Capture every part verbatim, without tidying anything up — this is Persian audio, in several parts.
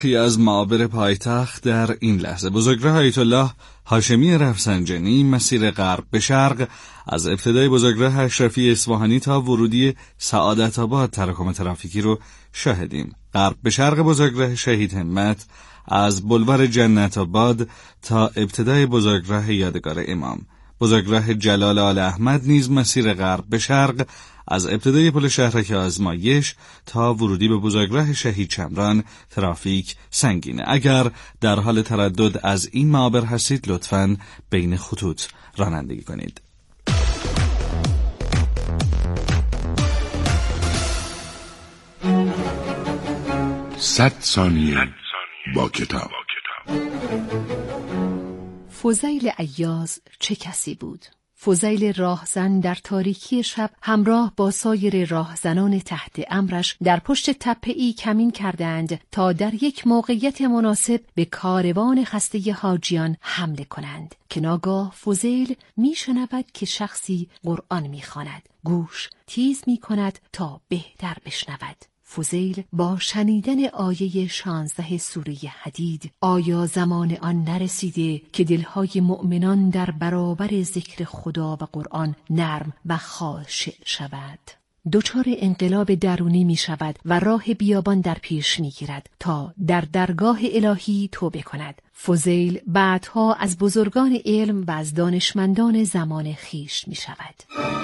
یکی از معابر پایتخت در این لحظه بزرگراه آیت الله هاشمی رفسنجانی مسیر غرب به شرق از ابتدای بزرگراه اشرفی اصفهانی تا ورودی سعادت آباد تراکم ترافیکی رو شاهدیم. غرب به شرق بزرگراه شهید همت از بلوار جنت آباد تا ابتدای بزرگراه یادگار امام. بزرگراه جلال آل احمد نیز مسیر غرب به شرق از ابتدای پل شهرک آزمایش تا ورودی به بزرگراه شهید چمران ترافیک سنگینه. اگر در حال تردد از این معابر هستید لطفاً بین خطوط رانندگی کنید. صد ثانیه با کتاب. فضیل عیاض چه کسی بود؟ فضیل راهزن در تاریکی شب همراه با سایر راهزنان تحت امرش در پشت تپه‌ای کمین کردند تا در یک موقعیت مناسب به کاروان خسته حاجیان حمله کنند که ناگاه فضیل میشنود که شخصی قرآن میخواند. گوش تیز میکند تا بهتر بشنود. فضیل با شنیدن آیه شانزده سوره حدید، آیا زمان آن نرسیده که دلهای مؤمنان در برابر ذکر خدا و قرآن نرم و خاشع شود؟ دچار انقلاب درونی می شود و راه بیابان در پیش می گیرد تا در درگاه الهی توبه کند. فضیل بعدها از بزرگان علم و از دانشمندان زمان خیش می شود.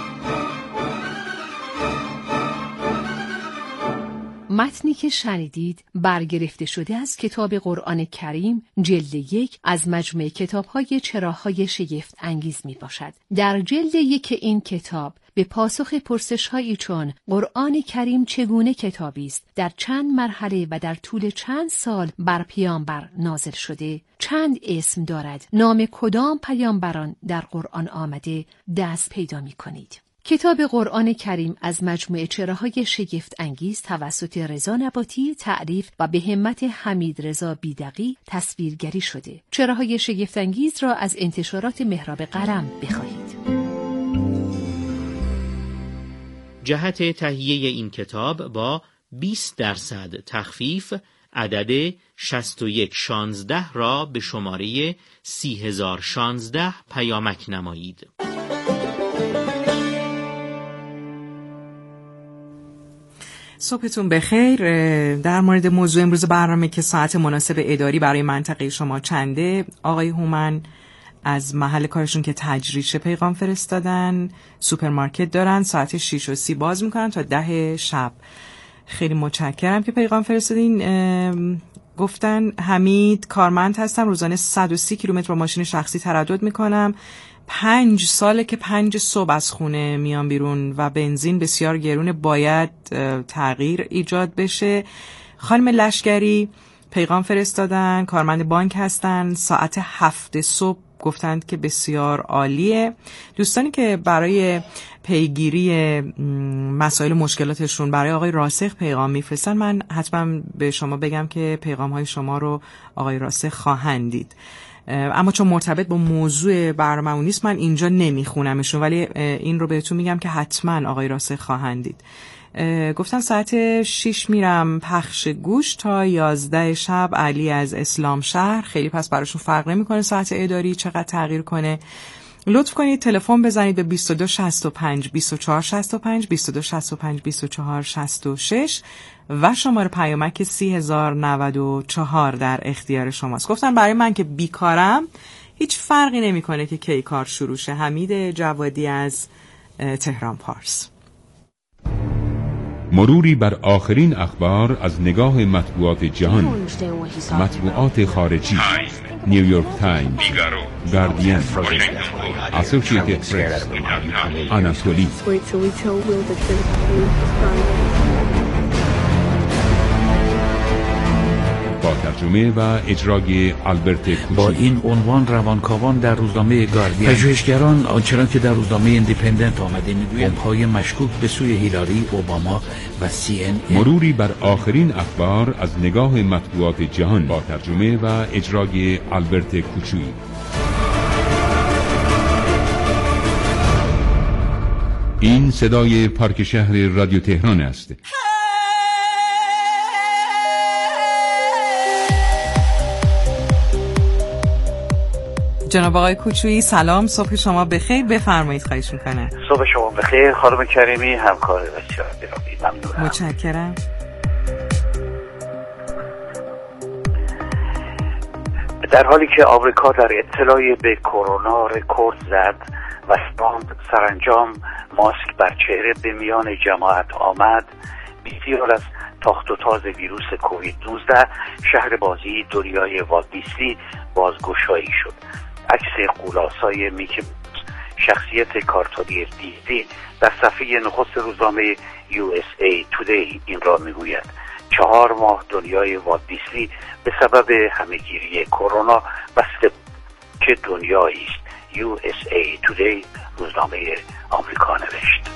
متنی که شنیدید برگرفته شده از کتاب قرآن کریم جلد یک از مجموعه کتاب‌های چراهای شگفت انگیز می باشد. در جلد یک این کتاب به پاسخ پرسش‌هایی چون قرآن کریم چگونه کتابی است، در چند مرحله و در طول چند سال بر پیامبر نازل شده، چند اسم دارد، نام کدام پیامبران در قرآن آمده، دست پیدا می کنید. کتاب قرآن کریم از مجموعه چراهای شگفت انگیز توسط رضا نباتی تعریف و به همت حمید رضا بیدقی تصویرگری شده. چراهای شگفت انگیز را از انتشارات مهراب قلم بخواهید. جهت تهیه این کتاب با بیست درصد تخفیف عدد شصت و یک شانزده را به شماره سی هزار و شانزده پیامک نمایید. صبحتون بخیر. در مورد موضوع امروز برنامه که ساعت مناسب اداری برای منطقه شما چنده، آقای هومن از محل کارشون که تجریش پیغام فرستادن، سوپرمارکت دارن، ساعت شش و سی باز میکنن تا ده شب. خیلی متشکرم که پیغام فرستادین. گفتن حمید کارمند هستم، روزانه صد و سی کیلومتر با ماشین شخصی تردد میکنم. پنج ساله که پنج صبح از خونه میام بیرون و بنزین بسیار گرونه، باید تغییر ایجاد بشه. خانم لشگری پیغام فرستادن، کارمند بانک هستن، ساعت هفت صبح گفتند که بسیار عالیه. دوستانی که برای پیگیری مسائل مشکلاتشون برای آقای راسخ پیغام میفرستن، من حتما به شما بگم که پیغام های شما رو آقای راسخ خواهند دید. اما چون مرتبط با موضوع برنامه‌مون نیست من اینجا نمیخونمشون، ولی این رو بهتون میگم که حتما آقای راسخ خواهند دید. گفتن ساعت شش میرم پخش گوش تا یازده شب، علی از اسلام شهر. خیلی پس براشون فرق نمیکنه ساعت اداری چقدر تغییر کنه. لطف کنید تلفن بزنید به بیست و دو شصت و پنج بیست و چهار شصت و پنج بیست و دو شصت و پنج بیست و چهار شصت و شش و شماره پیامک سی هزار و نود و چهار در اختیار شماست. گفتن برای من که بیکارم هیچ فرقی نمیکنه که کی کار شروع شه. حمید جوادی از تهران پارس. مروری بر آخرین اخبار از نگاه مطبوعات جهان. مطبوعات خارجی: نیویورک تایمز، گاردین، اسوسییتد پرس، آناتولی. با ترجمه و اجرای آلبرت کوچی. با این عنوان روانکاوان در روزنامه گاردین، پژوهشگران آنچنان که در روزنامه ایندیپندنت آمده میگویند بمب‌های مشکوک به سوی هیلاری، اوباما و سی ان ای. مروری بر آخرین اخبار از نگاه مطبوعات جهان با ترجمه و اجرای آلبرت کوچی. این صدای پارک شهر رادیو تهران است. جناب آقای کوچویی سلام، صبح شما بخیر، بفرمایید. خواهش میکنم. صبح شما بخیر خانم کریمی، همکار بسیار گرامی، ممنونم. متشکرم. در حالی که آمریکا در ابتلای به کرونا رکورد زد و سرانجام ماسک بر چهره به میان جماعت آمد، بسیار از تاخت و تاز ویروس کووید نوزده شهر بازی دنیای والت دیسنی بازگشایی شد. عکس قولاسای میکی شخصیت کارتونی دیزنی در صفحه نخست روزنامه یو اس ای تودی این را میگوید: چهار ماه دنیای والت دیسنی به سبب همهگیری کرونا بسته که دنیایی است. یو اس ای تودی روزنامه آمریکا نوشت.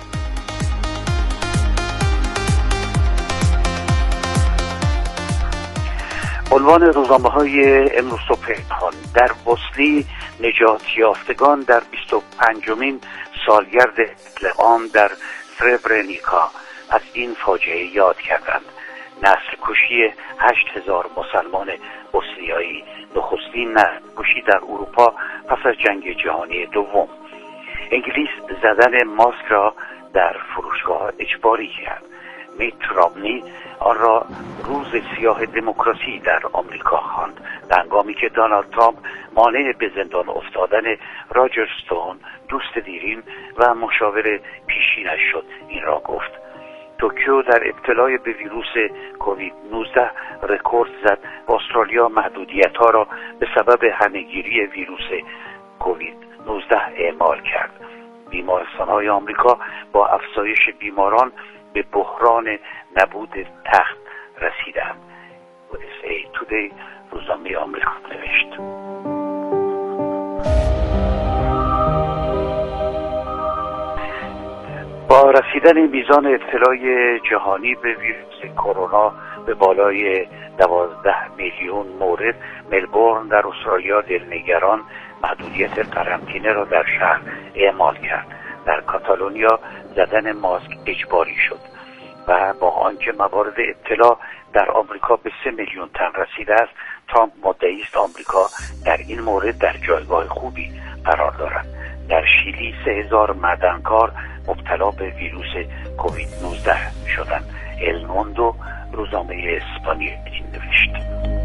عنوان روزنامه های امروز صبح جهان: در بوسنی نجات یافتگان در بیست و پنجمین سالگرد قتل عام در سربرنیکا از این فاجعه یاد کردند. نسل کشی هشت هزار مسلمان بوسنیایی، نخستین نسل کشی در اروپا پس از جنگ جهانی دوم. انگلیس زدن ماسک را در فروشگاه اجباری کرد. میت رامنی آن را روز سیاه دموکراسی در آمریکا خواند، در هنگامی که دونالد ترامپ مانع به زندان افتادن راجر استون، دوست دیرین و مشاور پیشینش شد. این را گفت. توکیو در ابتلای به ویروس کووید نوزده رکورد زد و استرالیا محدودیت‌ها را به سبب همهگیری ویروس کووید نوزده اعمال کرد. بیمارستان‌های آمریکا با افزایش بیماران به بحران نبود تخت رسیدند. یو اس ای تودی روزنامه آمریکا نوشت. با رسیدن میزان ابتلای جهانی به ویروس کرونا به بالای دوازده میلیون مورد، ملبورن در استرالیا دلنگران محدودیت قرنطینه را در شهر اعمال کرد. در کاتالونیا زدن ماسک اجباری شد و با آنکه موارد ابتلا در آمریکا به سه میلیون تن رسیده است، ترامپ مدعی است آمریکا در این مورد در جایگاه خوبی قرار دارد. در شیلی سه هزار معدنکار مبتلا به ویروس کووید نوزده شدند. ال موندو روزنامه اسپانیایی نوشت.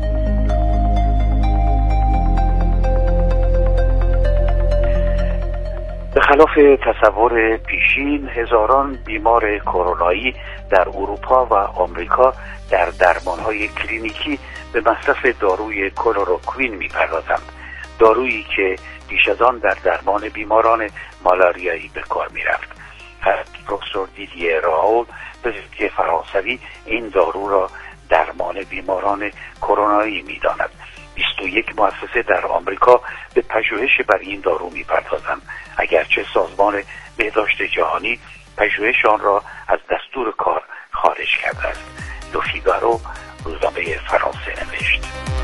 به خلاف تصور پیشین، هزاران بیمار کرونایی در اروپا و آمریکا در درمانهای کلینیکی به مصرف داروی کلروکوین می‌پردازند، دارویی که پیش از آن در درمان بیماران مالاریایی به کار می‌رفت. پروفسور دیدیه راول، پزشک فرانسوی، این دارو را درمان بیماران کرونایی می‌داند. بیست و یک مؤسسه در آمریکا به پژوهش بر این دارو می‌پردازند، اگرچه سازمان بهداشت جهانی پژوهش آن را از دستور کار خارج کرده است. لو فیگارو روزنامه فرانسه نوشت.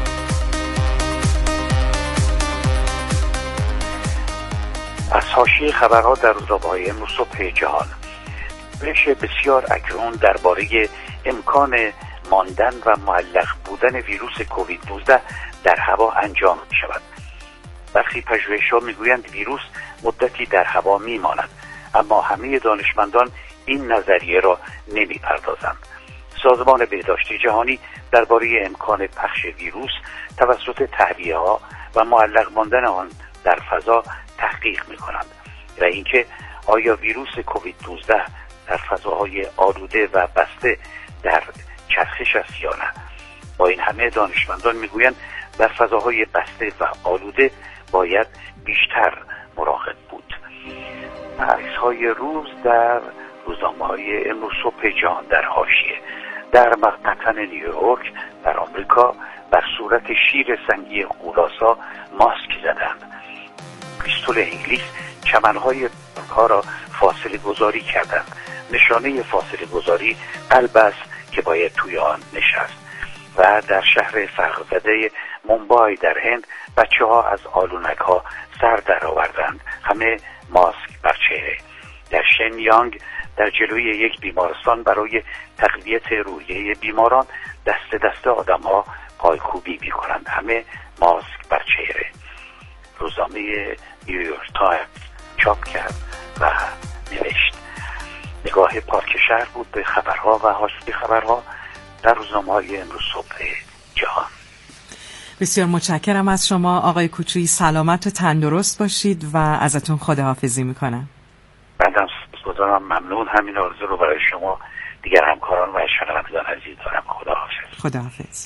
از حاشیه خبرها در روزنامه‌های امروز صبح جهان: پژوهش بسیار اکنون درباره امکان ماندن و معلق بودن ویروس کووید نوزده در هوا انجام می شود. برخی پژوهش‌ها میگویند ویروس مدتی در هوا میماند، اما همه دانشمندان این نظریه را نمیپردازند. سازمان بهداشت جهانی درباره امکان پخش ویروس توسط تهویه‌ها و معلق ماندن آن در فضا تحقیق می‌کنند و اینکه آیا ویروس کووید نوزده در فضاهای آلوده و بسته در چرخش است یا نه. با این همه دانشمندان میگویند در فضاهای بسته و آلوده باید بیشتر مراقب بود. عکس‌های روز در روزنامه‌های امروز صبح جهان در حاشیه: در منحتن نیویورک در آمریکا بر صورت شیر سنگی قولاسا ماسک زدند. پیستول انگلیس چمن‌های ها را فاصله گذاری کردند. نشانه فاصله گذاری قلب است که باید توی آن نشست. و در شهر فقرزده مومبای در هند بچه ها از آلونک ها سر در آوردند، همه ماسک بر چهره. در شنیانگ در جلوی یک بیمارستان برای تقویت روحیه بیماران دست دست آدم ها پایکوبی می کنند، همه ماسک بر چهره. روزنامه نیویورک تایمز چاپ کرد و نوشت. نگاه پارک شهر بود به خبرها و حاشیه خبرها در روزنامه‌های امروز صبح جهان. بسیار متشکرم از شما آقای کوچویی، سلامت و تندرست باشید و ازتون خداحافظی میکنم. بنده سپاسگزارم، ممنون. همین آرزو رو برای شما دیگر همکاران و شنوندگان عزیز دارم. خداحافظ. خداحافظ.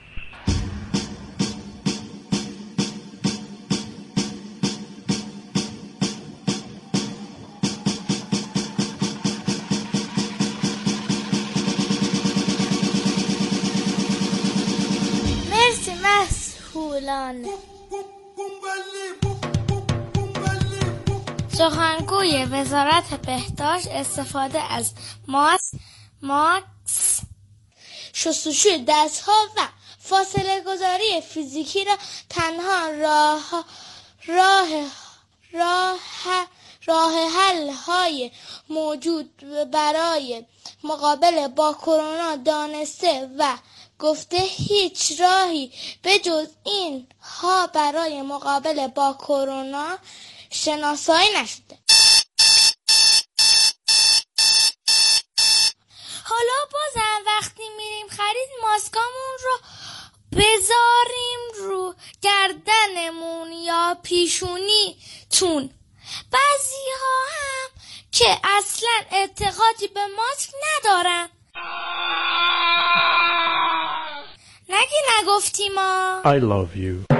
مرسی مسئولان. سخنگوی وزارت بهداشت استفاده از ماسک، ماسک، شستشوی دستها و فاصله گذاری فیزیکی را تنها راه راه راه راه حل های موجود برای مقابله با کرونا دانسته و گفته هیچ راهی به جز این ها برای مقابله با کرونا شناسایی نشده. حالا بازم وقتی میریم خرید ماسکامون رو بذاریم رو گردنمون یا پیشونی تون. بعضی ها هم که اصلا اعتقادی به ماسک ندارن. نگی نگفتی ما. I love you.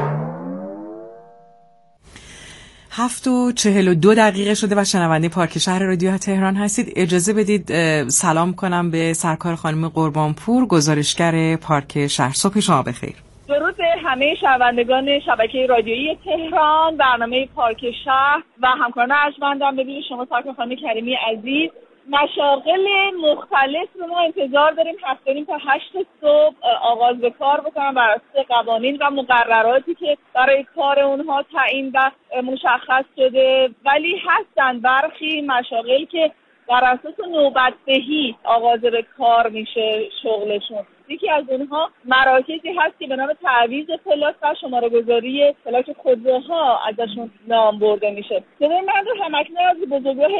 هفت و چهل و دو دقیقه شده و شنونده پارک شهر رادیو تهران هستید. اجازه بدید سلام کنم به سرکار خانم قربانپور، گزارشگر پارک شهر. صبح شما بخیر. درود به همه شنوندگان شبکه رادیویی تهران، برنامه پارک شهر و همکاران ارجمندم. ببینید شما سرکار خانم کریمی عزیز، مشاغل مختلف رو ما انتظار داریم هفت و نیم تا هشت صبح آغاز به کار بکنن بر اساس قوانین و مقرراتی که برای کار اونها تعیین و مشخص شده، ولی هستن برخی مشاغل که بر اساس نوبت‌دهی آغاز به کار میشه شغلشون. یکی از اونها مراکزی هست که به نام تعویض پلاک و شماره گذاری پلاک خودروها ازشون نام برده میشه. صدای من رو همکنون از بزرگراه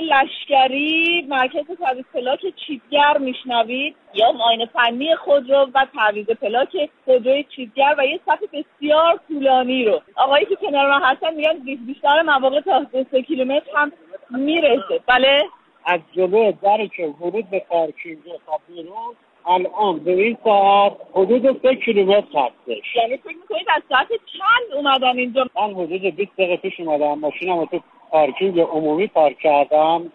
لشکری مرکز تعویض پلاک چیتگر میشنوید، یا معاینه فنی خودرو و تعویض پلاک خودروی چیتگر و یه صف بسیار طولانی رو آقایی که کنار من هستن میگن بیشتر مواقع تا دو سه کیلومتر هم میرسه. بله، از جلو دری که ورود به پارکینگ تا بیرون الان به این ساعت حدود سه کیلومتر هستش. یعنی فکر میکنید از ساعت چند اومدن اینجا؟ من حدود بیست دقیقه پیش اومدم، ماشینم رو تو پارکینگ عمومی پارک کردم،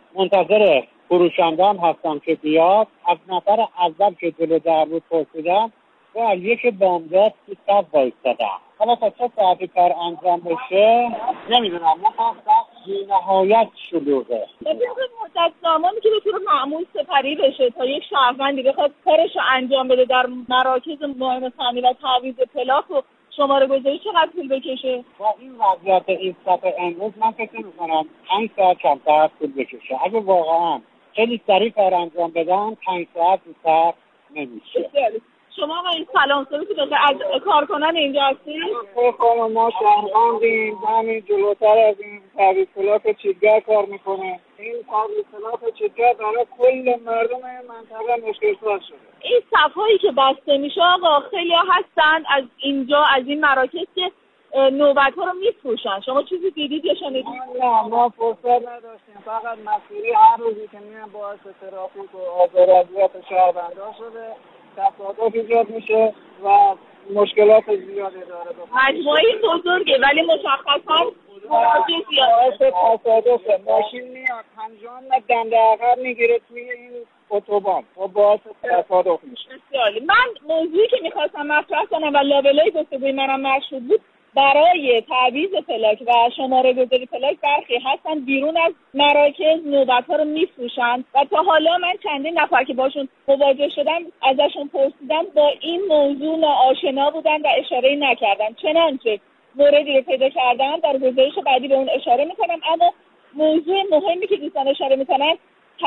منتظر فروشنده هم هستم که بیاد. از نفر اول که جلو در بود پرسیدم و یک بامداد تو صف وایستادم. حالا تا چه ساعتی کار انجام بشه نمیدونم، مخصوصا بی نهایت شلوغه. ببینید مدت زمانی که به طور معمول سپری بشه تا یک شهروندی بخواد کارش رو انجام بده در مراکز معاینه فنی و تعویض پلاک و شماره گذاری چقدر طول بکشه؟ با این وضعیت این صف امروز من فکر می‌کنم پنج ساعت کمتر طول بکشه. اگه واقعا خیلی سریع کار انجام بدن پنج ساعت بیشتر نمیشه. شما ما این سلام سرویسی بخیر، از کارکنان اینجا هستید؟ خب ما شهروندیم، همین جلوتر از این تعویض پلاک چیتگر کار میکنه. این تعویض پلاک چیتگر برای کل مردم منطقه مشکل‌ساز شده. این صف‌هایی که بسته میشه آقا خیلی ها هستن از اینجا از این مراکز که نوبت‌ها رو میفروشن. شما چیزی دیدید یا شنیدید؟ نه ما فرصت نداشتیم، فقط مسئولی هر روزی که میان باعث ترافیک و آزار و اذیت شهروندان شده، تصادف ایجاد میشه و مشکلات زیادی داره. مجموعه بزرگه ولی مشخصا مراجع زیاده. تصادفه، ماشین میاد پنجاه متر دنده عقب میگیره توی این اتوبان و باعث تصادف میشه. بسیاری. من موضوعی که میخواستم مطرح کنم و لابلای گفتگوی منم مشهود بود، برای تعویض پلاک و شماره گذاری پلاک برخی هستن بیرون از مراکز نوبت‌ها رو میفروشن و تا حالا من چندین نفر که باشون مواجه شدم ازشون پرسیدم با این موضوع ناآشنا بودن و اشاره نکردن. چنانچه موردی رو پیدا کردم در گزارش بعدی به اون اشاره میکنم. اما موضوع مهمی که دوستان اشاره میکنن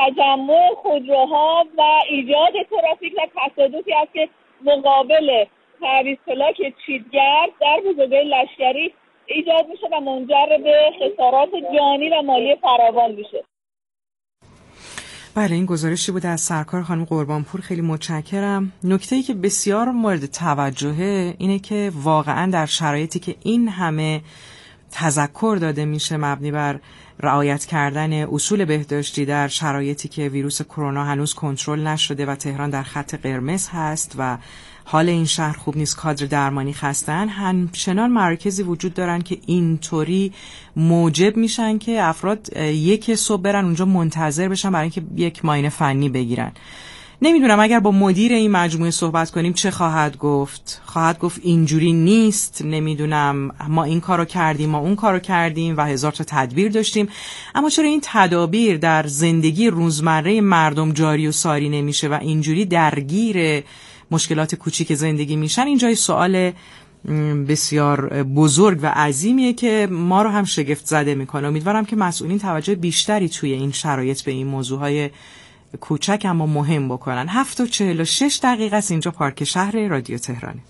تجمع خودروها و ایجاد ترافیک و تصادفی است که مقابل تعویض پلاک چیتگر در بزرگراه لشکری ایجاد میشه و منجر به خسارات جانی و مالی فراوان میشه. بله، این گزارشی بوده از سرکار خانم قربانپور، خیلی متشکرم. نکته‌ای که بسیار مورد توجهه اینه که واقعا در شرایطی که این همه تذکر داده میشه مبنی بر رعایت کردن اصول بهداشتی در شرایطی که ویروس کرونا هنوز کنترل نشده و تهران در خط قرمز هست و حال این شهر خوب نیست، کادر درمانی خستن، همچنان مراکزی وجود دارن که اینطوری موجب میشن که افراد یک صبح برن اونجا منتظر بشن برای اینکه یک معاینه فنی بگیرن. نمیدونم اگر با مدیر این مجموعه صحبت کنیم چه خواهد گفت. خواهد گفت اینجوری نیست، نمیدونم ما این کارو کردیم، ما اون کارو کردیم و هزار تا تدبیر داشتیم. اما چرا این تدابیر در زندگی روزمره مردم جاری و ساری نمیشه و اینجوری درگیر مشکلات کوچیک زندگی میشن؟ این جای سوال بسیار بزرگ و عظیمیه که ما رو هم شگفت زده میکنه. امیدوارم که مسئولین توجه بیشتری توی این شرایط به این موضوعهای کوچک اما مهم بکنن. هفت و چهل و شش دقیقه است. اینجا پارک شهر رادیو تهرانه.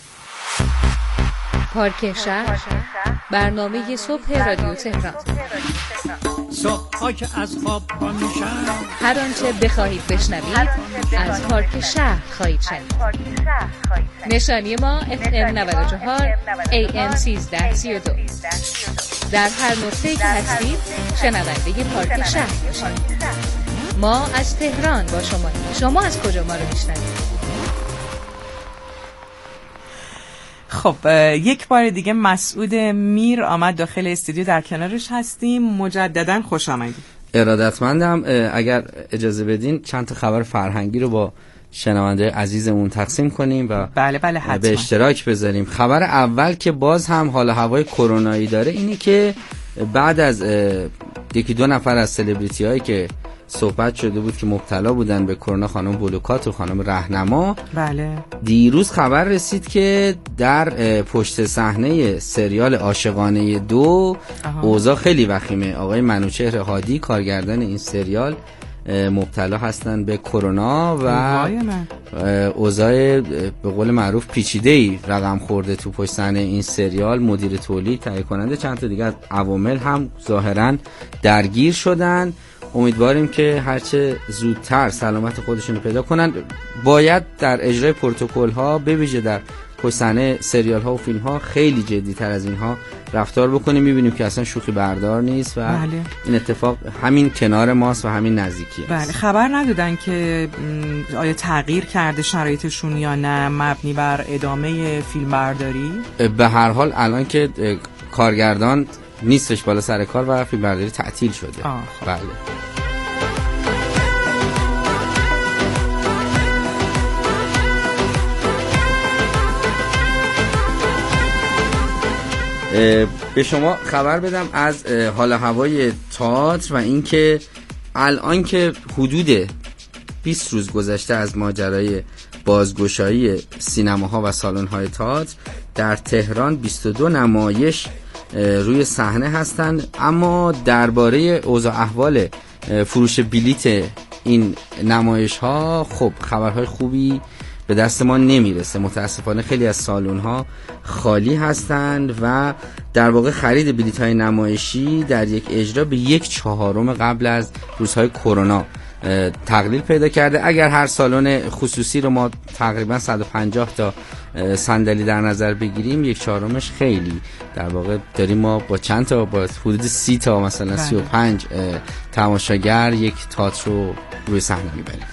پارک شهر، برنامه صبح رادیو تهران. صبح که از خواب پا میشم، هر آنچه بخواهید بشنوید از پارک شهر خواهید شنید. نشانی ما اف ام نود و چهار ای ام سیزده سی و دو. در هر نقطه‌ای که هستید شنونده پارک شهر باشید. ما از تهران با شما. شما از کجا ما رو میشنوید؟ خب یک بار دیگه مسعود میر آمد داخل استودیو، در کنارش هستیم. مجددا خوش آمدید. ارادتمندم. اگر اجازه بدین چند تا خبر فرهنگی رو با شنونده عزیزمون تقسیم کنیم و بله بله حتما به اشتراک بذاریم. خبر اول که باز هم حال هوای کرونایی داره اینه که بعد از یکی دو نفر از سلبریتی هایی که صحبت شده بود که مبتلا بودن به کرونا، خانم بلوکات و خانم رهنما، بله دیروز خبر رسید که در پشت صحنه سریال عاشقانه دو اوضاع خیلی وخیمه. آقای منوچهر هادی کارگردان این سریال مبتلا هستن به کرونا و اوضاع به قول معروف پیچیده‌ای رقم خورده تو پشت صحنه این سریال. مدیر تولید، تهیه کننده، چند تا دیگه از عوامل هم ظاهرا درگیر شدن. امیدواریم که هرچه زودتر سلامت خودشون رو پیدا کنن. باید در اجرای پروتکل ها به ویژه در پشت صحنه سریال ها و فیلم ها خیلی جدی تر از اینها رفتار بکنیم. میبینیم که اصلا شوخی بردار نیست و بله. این اتفاق همین کنار ماست و همین نزدیکی است. بله. خبر ندادن که آیا تغییر کرده شرایطشون یا نه مبنی بر ادامه فیلم برداری؟ به هر حال الان که کارگردان نیستش بالا سر کار و فیلم برداری تعطیل شده. آه خب. بله. به شما خبر بدم از حال هوای تئاتر و اینکه الان که حدود بیست روز گذشته از ماجرای بازگشایی سینماها و سالن‌های تئاتر، در تهران بیست و دو نمایش روی صحنه هستند. اما درباره اوضاع احوال فروش بلیت این نمایش ها خب خبرهای خوبی به دست ما نمیرسه. متاسفانه خیلی از سالن ها خالی هستند و در واقع خرید بلیط های نمایشی در یک اجرا به یک چهارم قبل از روزهای کرونا تقلیل پیدا کرده. اگر هر سالن خصوصی رو ما تقریبا صد و پنجاه تا صندلی در نظر بگیریم، یک چهارمش خیلی در واقع داریم ما با چند تا با حدود سی تا مثلا سی و پنج تماشاگر یک تئاتر رو روی صحنه میبریم.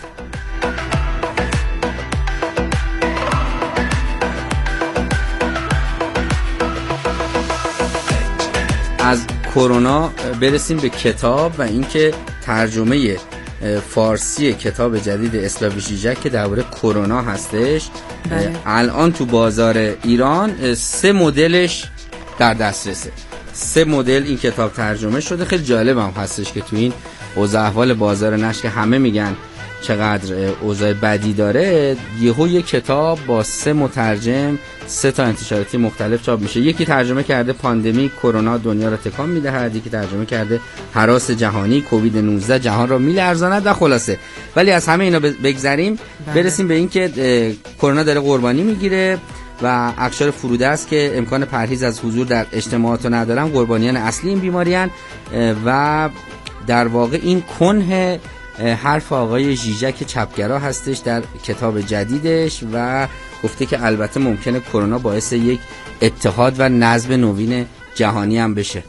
از کرونا برسیم به کتاب و اینکه ترجمه فارسی کتاب جدید اسلاویژیک که درباره کرونا هستش بله. الان تو بازار ایران سه مدلش در دسترسه. سه مدل این کتاب ترجمه شده. خیلی جالب هم هستش که تو این اوضاع احوال بازار نشر که همه میگن چقدر اوضاع بدی داره، یهو یک کتاب با سه مترجم سه تا انتشاراتی مختلف چاپ میشه. یکی ترجمه کرده پاندمی کرونا دنیا را تکان میدهد، یکی ترجمه کرده هراس جهانی کووید نوزده جهان را میلرزاند و خلاصه. ولی از همه اینا بگذریم برسیم به این که کرونا داره قربانی میگیره و اقشار فرودست که امکان پرهیز از حضور در اجتماعات رو ندارن قربانیان اصلی این بیماریان و در واقع این کنه حرف آقای ژیژک چپگرا هستش در کتاب جدیدش و گفته که البته ممکنه کرونا باعث یک اتحاد و نظم نوین جهانی هم بشه.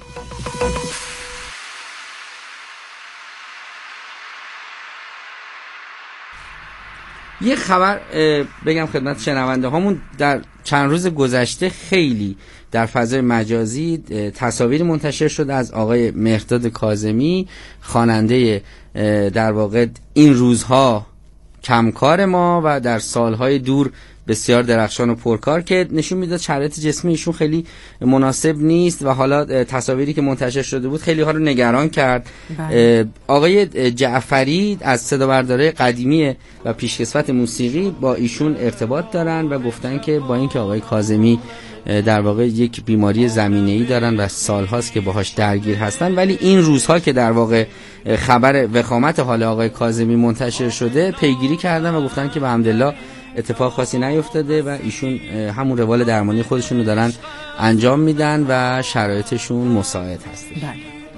یه خبر بگم خدمت شنونده هامون، در چند روز گذشته خیلی در فضای مجازی تصاویری منتشر شد از آقای مهرداد کاظمی، خواننده در واقع این روزها کمکار ما و در سالهای دور بسیار درخشان و پرکار، که نشون میداد شرایط جسمی ایشون خیلی مناسب نیست و حالا تصاویری که منتشر شده بود خیلی ها رو نگران کرد. بله. آقای جعفری از صدابردارای قدیمی و پیشکسوت موسیقی با ایشون ارتباط دارن و گفتن که با اینکه آقای کاظمی در واقع یک بیماری زمینه‌ای دارن و سالهاست که باهاش درگیر هستن، ولی این روزها که در واقع خبر وخامت حال آقای کاظمی منتشر شده پیگیری کردن و گفتن که به حمدالله اتفاق خاصی نیفتاده و ایشون همون روال درمانی خودشون رو دارن انجام میدن و شرایطشون مساعد هست. بله.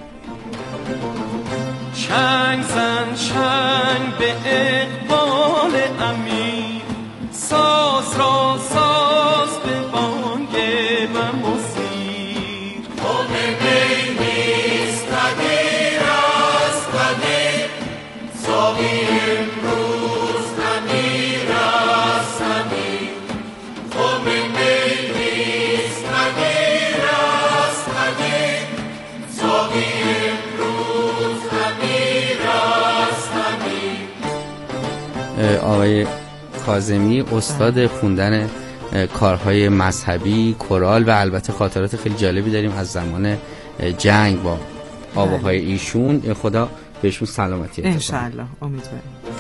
چنگ زن چنگ به اقبال امیر، ساز را ساز به بانگ و مزیر. قوم می نیست قدیر است قدیر، ساقی امروز امیر است امیر. قوم می نیست قدیر است قدیر، ساقی امروز امیر است امیر. آقای کاظمی استاد خوندن کارهای مذهبی، کورال و البته خاطرات خیلی جالبی داریم از زمان جنگ با آواهای ایشون. خدا بهشون سلامتی عطا کنه. انشالله، امیدوارم.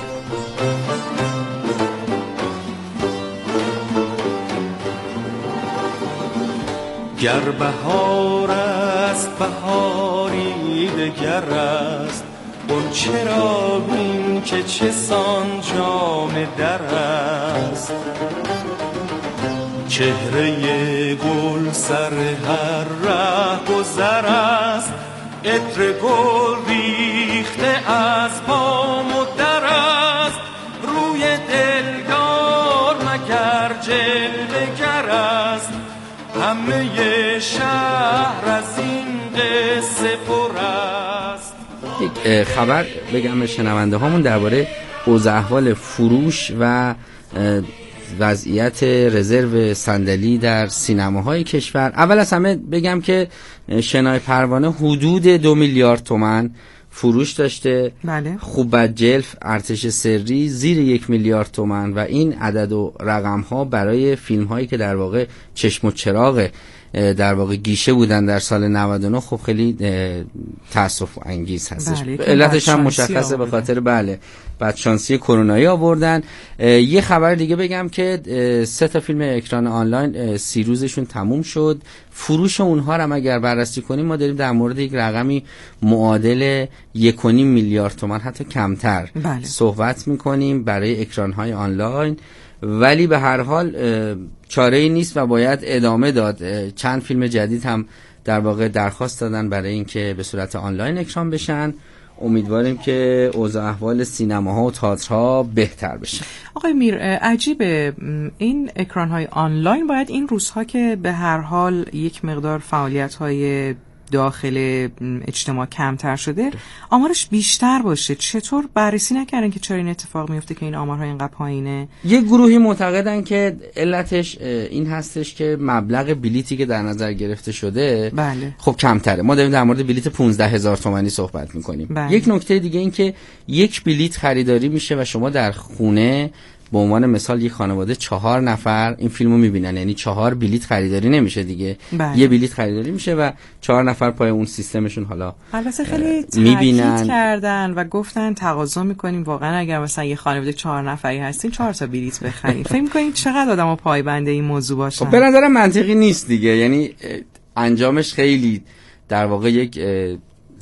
گر بهار است بهاری دگر است، غنچه را بین که چه سان جام در است. چهره گل سر هر ره گذر است، عطر گل ریخته از بام و در است. روی دلدار مگر جلوه گر است، همه شهر از این قصه پر است. یک خبر بگم به شنونده هامون درباره اوضاع احوال فروش و وضعیت رزرو صندلی در سینماهای کشور. اول از همه بگم که شنای پروانه حدود دو میلیارد تومان فروش داشته. بله. خوب بدجلف ارتش سری زیر یک میلیارد تومان و این عدد و رقم ها برای فیلم هایی که در واقع چشم و چراغ در واقع گیشه بودن در سال نود و نه خب خیلی تأسف انگیز هستش. بله، علتش هم مشخصه، به خاطر بله بدشانسی کرونایی آوردن. یه خبر دیگه بگم که سه تا فیلم اکران آنلاین سی روزشون تموم شد. فروش اونها رو هم اگر بررسی کنیم ما داریم در مورد یک رقمی معادل یک و نیم میلیارد تومان حتی کمتر بله. صحبت میکنیم برای اکرانهای آنلاین، ولی به هر حال چاره ای نیست و باید ادامه داد. چند فیلم جدید هم در واقع درخواست دادن برای اینکه به صورت آنلاین اکران بشن. امیدواریم که اوضاع احوال سینماها و تئاترها بهتر بشه. آقای میر، عجیبه این اکران‌های آنلاین باید این روزها که به هر حال یک مقدار فعالیت‌های داخل اجتماع کمتر شده آمارش بیشتر باشه. چطور بررسی نکردن که چرا این اتفاق میفته که این آمارها اینقدر پایینه؟ یه گروهی معتقدن که علتش این هستش که مبلغ بلیتی که در نظر گرفته شده بله. خب کمتره. ما داریم در مورد بلیت پانزده هزار تومانی صحبت میکنیم. بله. یک نکته دیگه این که یک بلیت خریداری میشه و شما در خونه به عنوان مثال یک خانواده چهار نفر این فیلمو میبینن، یعنی چهار بلیت خریداری نمیشه دیگه. بله. یه بلیت خریداری میشه و چهار نفر پای اون سیستمشون حالا البته خیلی تاکید کردن و گفتن تقاضا میکنیم واقعا اگر مثلا یه خانواده چهار نفری هستین چهار تا بلیت بخرید. فکر میکنید چقدر آدمو پایبند این موضوع باشن؟ خب به نظرم منطقی نیست دیگه، یعنی انجامش خیلی در واقع یک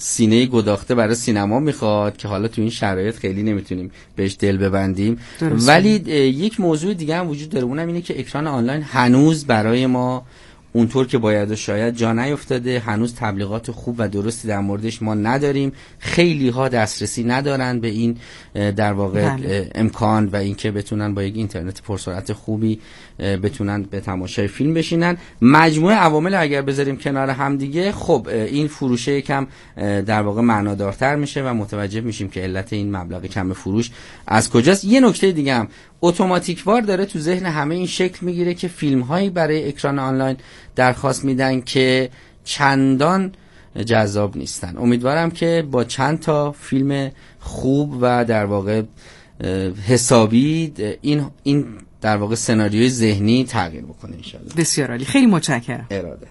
سینه گداخته برای سینما میخواد که حالا تو این شرایط خیلی نمیتونیم بهش دل ببندیم. درسته. ولی یک موضوع دیگه هم وجود داره، اونم اینه که اکران آنلاین هنوز برای ما اونطور که باید و شاید جا نیفتاده. هنوز تبلیغات خوب و درستی در موردش ما نداریم. خیلی ها دسترسی ندارن به این در واقع بله. امکان و اینکه بتونن با یک اینترنت پرسرعت خوبی بتونن به تماشای فیلم بشینن. مجموعه عوامل اگر بذاریم کنار هم دیگه، خب این فروشه یکم در واقع معنادارتر میشه و متوجه میشیم که علت این مبلغ کم فروش از کجاست. یه نکته دیگه هم اتوماتیک وار داره تو ذهن همه این شکل میگیره که فیلم هایی برای اکران آنلاین درخواست میدن که چندان جذاب نیستن. امیدوارم که با چند تا فیلم خوب و در واقع حسابی این این در واقع سناریوی ذهنی تغییر بکنه ان شاءالله. بسیار عالی، خیلی متشکرم. اراده.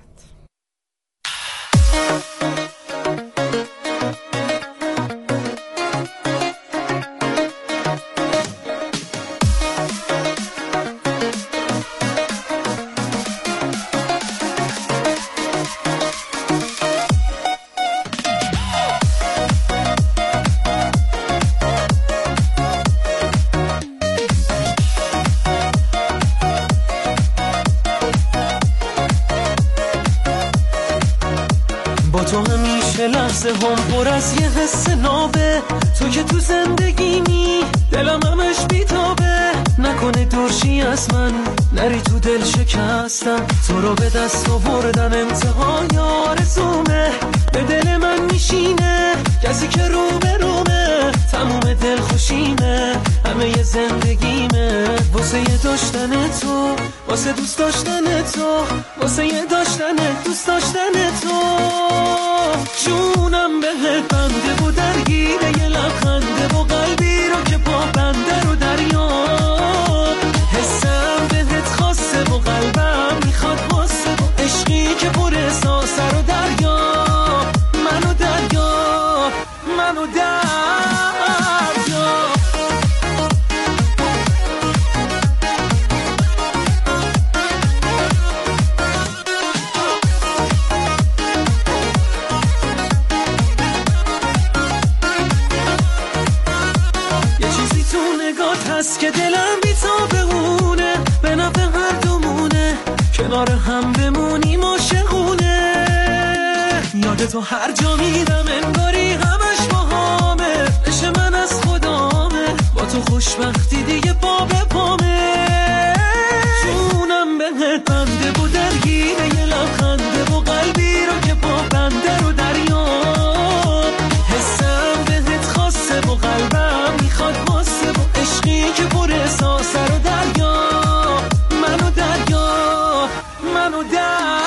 هم پر از یه حس نابه، تو که تو زندگیمی دلم همش بیتابه. نکنه دورشی از من نری تو دل شکستم، تو رو به دست آوردن انتهای آرزومه. به دل من میشینه کسی که رو به رومه، تموم دل خوشیمه همه ی زندگیمه. واسه یه داشتن تو، واسه دوست داشتن تو، واسه یه داشتن دوست داشتن تو. جونم بهت بنده و درگیره یه لبخنده و قلبی رو که پا بنده رو دریا. حسم بهت خاصه و قلبم میخواد واسه و عشقی که پر احساسه رو دریا. منو دریا، منو دریا. هست که دلم بی تا بمونه، به نفع هر دومونه، کنار هم بمونیم عاشقونه. یاد تو هر جا میرم انگاری همش باهامه، عشق من از خدامه، با تو خوشبختی دیگه پا به پامه. جونم بهت بنده و درگیره یه لبخنده و قلبی رو که پا بنده رو دریا. حسم بهت خاصه و قلبم میخواد واسه و عشقی که پر احساسه رو دریا. منو دریا، منو دریا.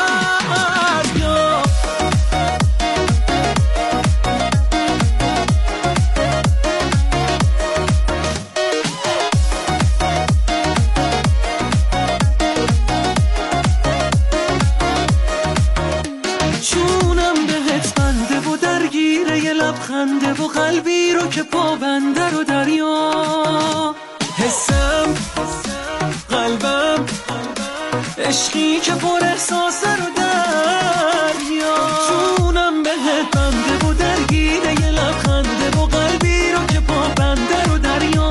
جونم بهت بنده و درگیره یه لبخنده و قلبی رو که پا بنده رو دریا. حسم قلبم عشقی که پر احساسه رو دریا. جونم بهت بنده و درگیره یه لبخنده و قلبی رو که پا بنده رو دریا.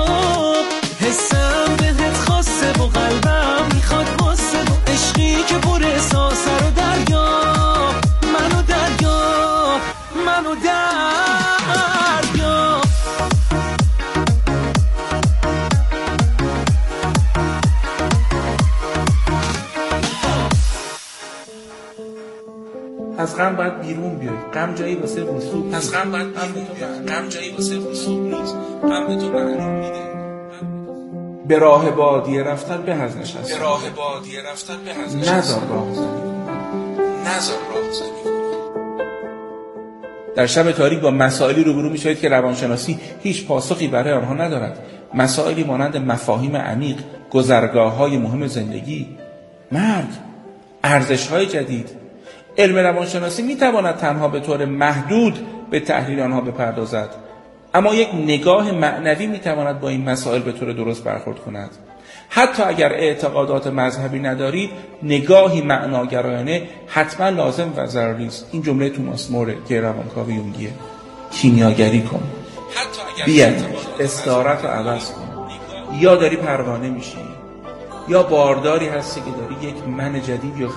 حسم بهت خاصه و قلبم میخواد واسه و عشقی که پر احساسه رو دریا. منو دریا، منو دریا. از غم باید بیرون بیای، غم جایی واسه رسوب. از غم باید بیرون بیای، غم جایی واسه رسوب نیست. غم تو معلوم میده. به راه بادیه رفتن به از نشستن، به راه بادیه رفتن به از نشستن. نذار راه زنی، نذار راه زنی. در شب تاریک با مسائلی روبرو میشوید که روانشناسی هیچ پاسخی برای آنها ندارد. مسائلی مانند مفاهیم عمیق، گذرگاه‌های مهم زندگی، مرگ، ارزش‌های جدید. علم روانشناسی میتواند تنها به طور محدود به تحلیل آنها بپردازد، اما یک نگاه معنوی میتواند با این مسائل به طور درست برخورد کند. حتی اگر اعتقادات مذهبی ندارید، نگاهی معناگرایانه حتما لازم و ضروری است. این جمله توماس موره که روانکاو یونگیه. کیمیاگری کن، بیاد استعارت رو عوض کن. یا داری پروانه میشی، یا بارداری هستی که داری یک من جدید یا